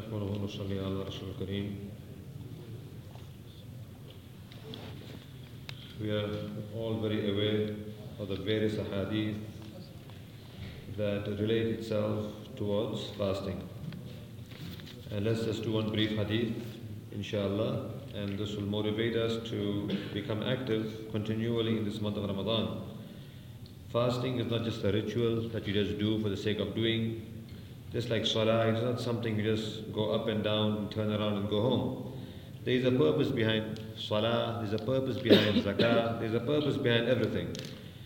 نحمده ونصلي على رسول الكريم. We are all very aware of the various ahadith that relate itself towards fasting. And let's just do one brief hadith, inshallah, and this will motivate us to become active continually in this month of Ramadan. Fasting is not just a ritual that you just do for the sake of doing. Just like salah, it's not something you just go up and down and turn around and go home. There is a purpose behind salah, there's a purpose behind zakah, there's a purpose behind everything.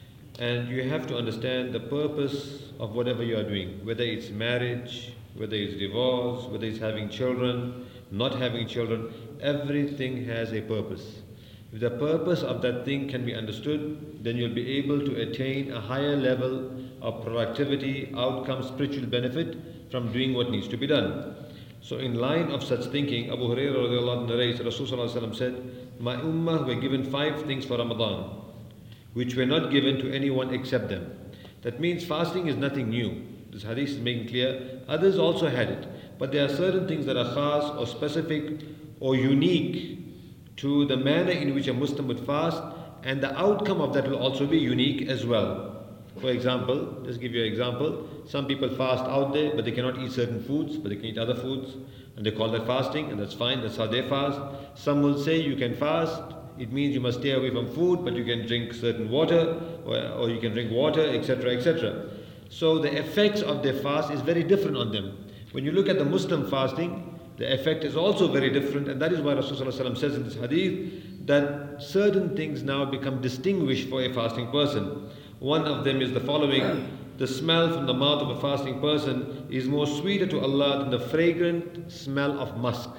And you have to understand the purpose of whatever you are doing, whether it's marriage, whether it's divorce, whether it's having children, not having children, everything has a purpose. If the purpose of that thing can be understood, then you'll be able to attain a higher level of productivity, outcome, spiritual benefit from doing what needs to be done. So in line of such thinking, Abu Hurairah radiallahu anhu narrates, Rasulullah said, my ummah were given 5 things for Ramadan, which were not given to anyone except them. That means fasting is nothing new. This hadith is making clear. Others also had it. But there are certain things that are khas or specific or unique to the manner in which a Muslim would fast, and the outcome of that will also be unique as well. For example, just give you an example. Some people fast out there, but they cannot eat certain foods, but they can eat other foods, and they call that fasting, and that's fine, that's how they fast. Some will say you can fast, it means you must stay away from food, but you can drink certain water, or you can drink water, etc., etc. So the effects of their fast is very different on them. When you look at the Muslim fasting, the effect is also very different, and that is why Rasulullah says in this hadith that certain things now become distinguished for a fasting person. One of them is the following: the smell from the mouth of a fasting person is more sweeter to Allah than the fragrant smell of musk.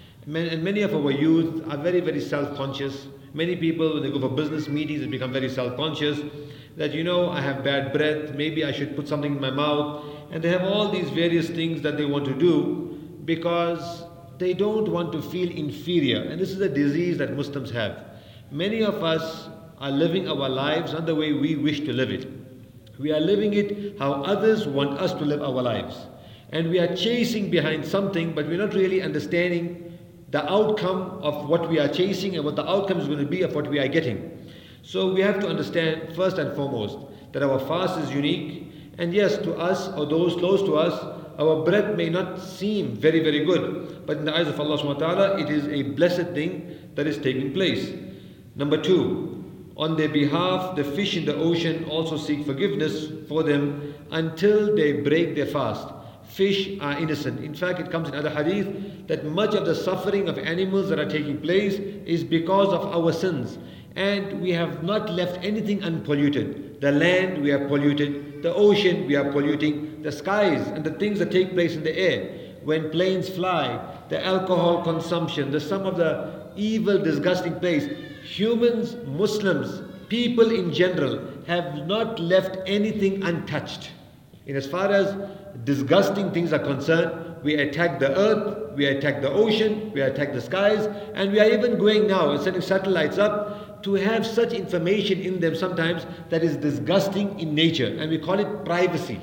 And many of our youth are very, very self-conscious. Many people, when they go for business meetings, they become very self-conscious that, I have bad breath, maybe I should put something in my mouth. And they have all these various things that they want to do because they don't want to feel inferior. And this is a disease that Muslims have. Many of us are living our lives not the way we wish to live it. We are living it how others want us to live our lives. And we are chasing behind something, but we're not really understanding the outcome of what we are chasing and what the outcome is going to be of what we are getting. So we have to understand first and foremost that our fast is unique. And yes, to us or those close to us, our breath may not seem very, very good, but in the eyes of Allah subhanahu wa ta'ala, it is a blessed thing that is taking place. Number 2, on their behalf, the fish in the ocean also seek forgiveness for them until they break their fast. Fish are innocent. In fact, it comes in other hadith that much of the suffering of animals that are taking place is because of our sins. And we have not left anything unpolluted. The land we have polluted, the ocean we are polluting, the skies and the things that take place in the air. When planes fly, the alcohol consumption, some of the evil, disgusting place. Humans, Muslims, people in general have not left anything untouched. In as far as disgusting things are concerned, we attack the earth, we attack the ocean, we attack the skies, and we are even going now and sending satellites up to have such information in them sometimes that is disgusting in nature, and we call it privacy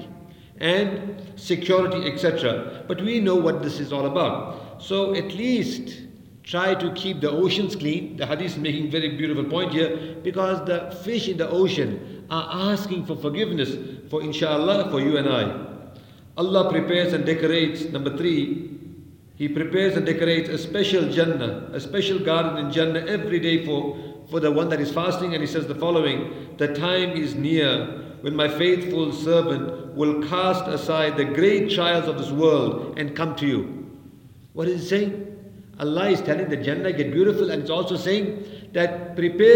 and security, etc. But we know what this is all about. So at least try to keep the oceans clean. The hadith is making a very beautiful point here, because the fish in the ocean are asking for forgiveness for, inshallah, for you and I. Allah prepares and decorates, number 3, He prepares and decorates a special Jannah, a special garden in Jannah every day for the one that is fasting. And He says the following: the time is near when my faithful servant will cast aside the great trials of this world and come to you. What is it saying? Allah is telling the Jannah get beautiful, and it's also saying that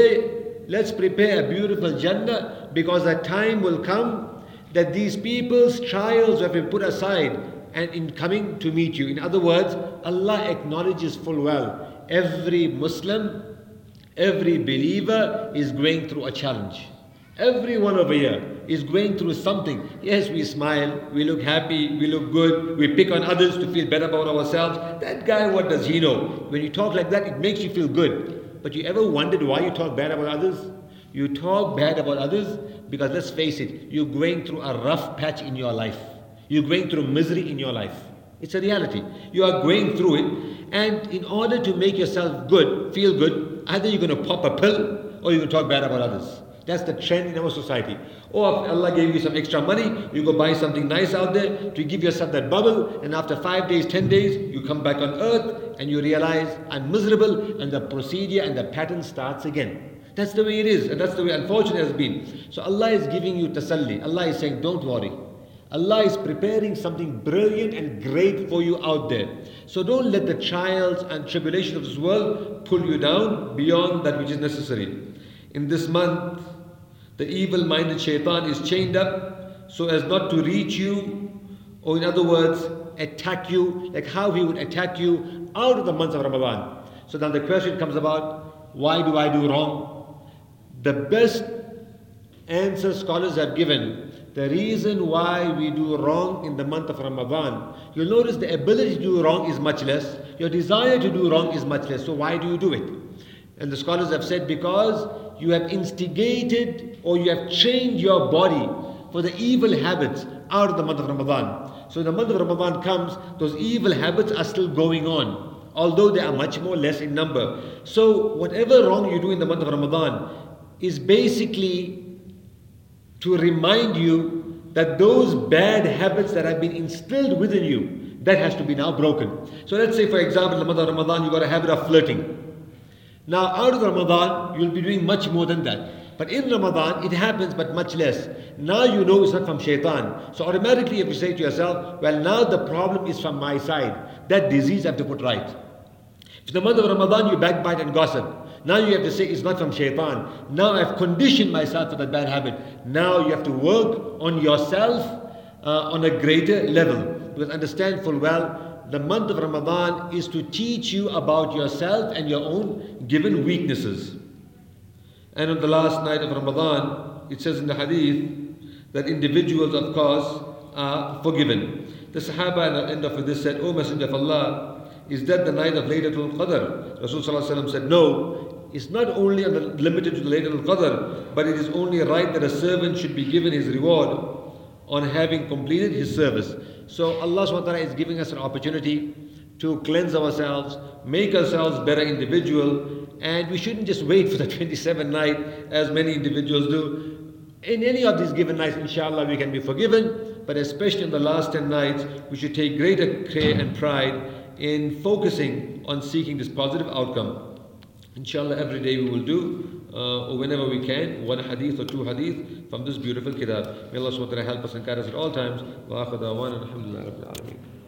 let's prepare a beautiful Jannah, because a time will come that these people's trials have been put aside and in coming to meet you. In other words, Allah acknowledges full well every Muslim, every believer is going through a challenge. Everyone over here is going through something. Yes, we smile, we look happy, we look good, we pick on others to feel better about ourselves. That guy, what does he know? When you talk like that, it makes you feel good. But you ever wondered why you talk bad about others? You talk bad about others because, let's face it, you're going through a rough patch in your life. You're going through misery in your life. It's a reality. You are going through it, and in order to make yourself good, feel good, either you're going to pop a pill or you're going to talk bad about others. That's the trend in our society. Or if Allah gave you some extra money, you go buy something nice out there to give yourself that bubble, and after 5 days, 10 days, you come back on earth and you realize I'm miserable, and the procedure and the pattern starts again. That's the way it is, and that's the way unfortunately it has been. So Allah is giving you tasalli. Allah is saying, don't worry. Allah is preparing something brilliant and great for you out there. So don't let the trials and tribulations of this world pull you down beyond that which is necessary. In this month, the evil-minded shaitan is chained up so as not to reach you, or in other words, attack you, like how he would attack you out of the month of Ramadan. So now the question comes about, why do I do wrong? The best answer scholars have given, the reason why we do wrong in the month of Ramadan, you'll notice the ability to do wrong is much less, your desire to do wrong is much less. So why do you do it? And the scholars have said, because you have instigated or you have trained your body for the evil habits out of the month of Ramadan. So the month of Ramadan comes, those evil habits are still going on, although they are much more less in number. So whatever wrong you do in the month of Ramadan is basically to remind you that those bad habits that have been instilled within you, that has to be now broken. So let's say, for example, in the month of Ramadan, you got a habit of flirting. Now, out of Ramadan, you'll be doing much more than that. But in Ramadan, it happens, but much less. Now you know it's not from shaitan. So automatically you have to say to yourself, well, now the problem is from my side. That disease I have to put right. If in the month of Ramadan you backbite and gossip, now you have to say it's not from shaitan. Now I've conditioned myself for that bad habit. Now you have to work on yourself on a greater level. Because understand full well, the month of Ramadan is to teach you about yourself and your own given weaknesses. And on the last night of Ramadan, it says in the hadith that individuals, of course, are forgiven. The Sahaba at the end of this said, O Messenger of Allah, is that the night of Laylatul Qadr? Rasulullah said, no, it's not only limited to the Laylatul Qadr, but it is only right that a servant should be given his reward on having completed his service. So Allah subhanahu wa ta'ala is giving us an opportunity to cleanse ourselves, make ourselves better individual, and we shouldn't just wait for the 27th night as many individuals do. In any of these given nights, inshallah, we can be forgiven, but especially in the last 10 nights, we should take greater care and pride in focusing on seeking this positive outcome. Inshallah, every day we will do, or whenever we can, one hadith or two hadith from this beautiful kitab. May Allah subhanahu wa ta'ala help us and guide us at all times. Wa akhir da'wana alhamdulillah rabbil alameen.